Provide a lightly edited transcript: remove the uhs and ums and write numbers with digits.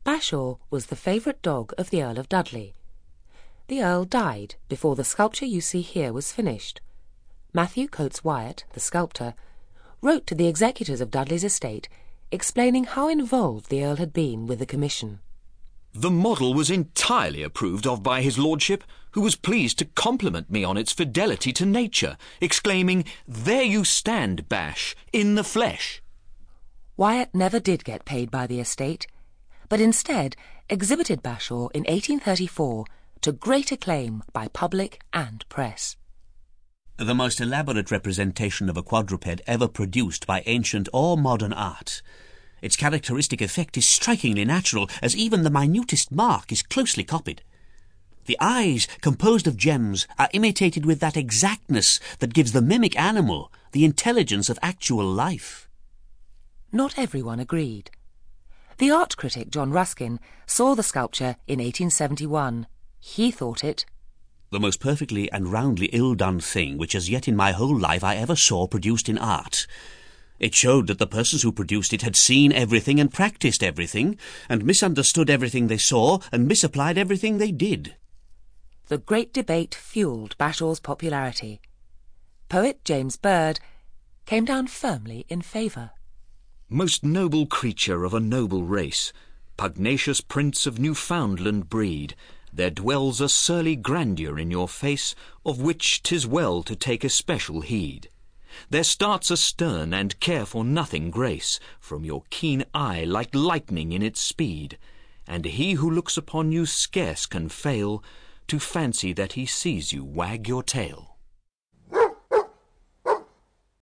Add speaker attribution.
Speaker 1: Bashaw was the favourite dog of the Earl of Dudley. The Earl died before the sculpture you see here was finished. Matthew Coates Wyatt, the sculptor, wrote to the executors of Dudley's estate explaining how involved the Earl had been with the commission.
Speaker 2: The model was entirely approved of by his lordship, who was pleased to compliment me on its fidelity to nature, exclaiming, "There you stand, Bash, in the flesh."
Speaker 1: Wyatt never did get paid by the estate, but instead exhibited Bashaw in 1834 to great acclaim by public and press.
Speaker 3: The most elaborate representation of a quadruped ever produced by ancient or modern art. Its characteristic effect is strikingly natural, as even the minutest mark is closely copied. The eyes, composed of gems, are imitated with that exactness that gives the mimic animal the intelligence of actual life.
Speaker 1: Not everyone agreed. The art critic John Ruskin saw the sculpture in 1871. He thought it
Speaker 3: the most perfectly and roundly ill-done thing which as yet in my whole life I ever saw produced in art. It showed that the persons who produced it had seen everything and practised everything, and misunderstood everything they saw, and misapplied everything they did.
Speaker 1: The great debate fuelled Bashaw's popularity. Poet James Bird came down firmly in favour.
Speaker 2: Most noble creature of a noble race, pugnacious prince of Newfoundland breed, there dwells a surly grandeur in your face, of which 'tis well to take especial heed. There starts a stern and care-for-nothing grace from your keen eye like lightning in its speed, and he who looks upon you scarce can fail to fancy that he sees you wag your tail.